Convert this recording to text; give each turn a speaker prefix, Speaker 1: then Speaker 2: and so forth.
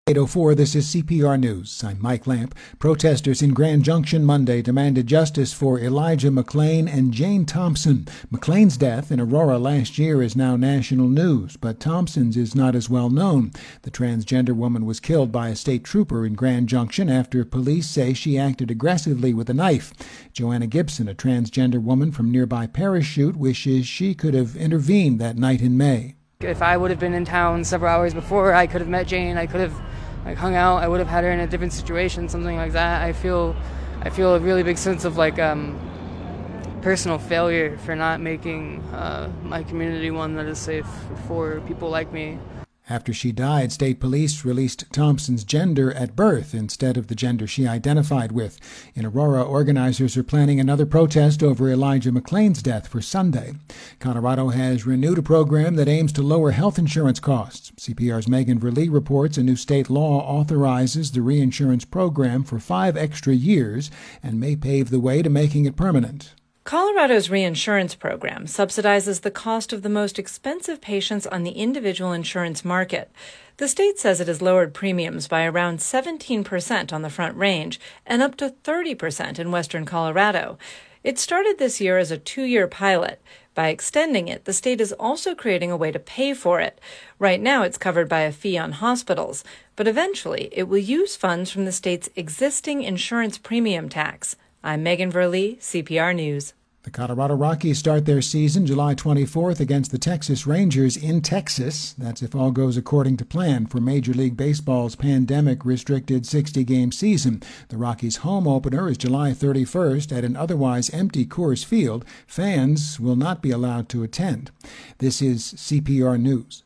Speaker 1: 8:04, this is CPR News. I'm Mike Lamp. Protesters in Grand Junction Monday demanded justice for Elijah McClain and Jane Thompson. McClain's death in Aurora last year is now national news, but Thompson's is not as well known. The transgender woman was killed by a state trooper in Grand Junction after police say she acted aggressively with a knife. Joanna Gibson, a transgender woman from nearby Parachute, wishes she could have intervened that night in May.
Speaker 2: If I would have been in town several hours before, I could have met Jane. I could have hung out. I would have had her in a different situation, something like that. I feel a really big sense of personal failure for not making my community one that is safe for people like me.
Speaker 1: After she died, state police released Thompson's gender at birth instead of the gender she identified with. In Aurora, organizers are planning another protest over Elijah McClain's death for Sunday. Colorado has renewed a program that aims to lower health insurance costs. CPR's Megan Verlee reports a new state law authorizes the reinsurance program for 5 extra years and may pave the way to making it permanent.
Speaker 3: Colorado's reinsurance program subsidizes the cost of the most expensive patients on the individual insurance market. The state says it has lowered premiums by around 17% on the Front Range and up to 30% in western Colorado. It started this year as a 2-year pilot. By extending it, the state is also creating a way to pay for it. Right now, it's covered by a fee on hospitals, but eventually it will use funds from the state's existing insurance premium tax. I'm Megan Verlee, CPR News.
Speaker 1: The Colorado Rockies start their season July 24th against the Texas Rangers in Texas. That's if all goes according to plan for Major League Baseball's pandemic-restricted 60-game season. The Rockies' home opener is July 31st at an otherwise empty Coors Field. Fans will not be allowed to attend. This is CPR News.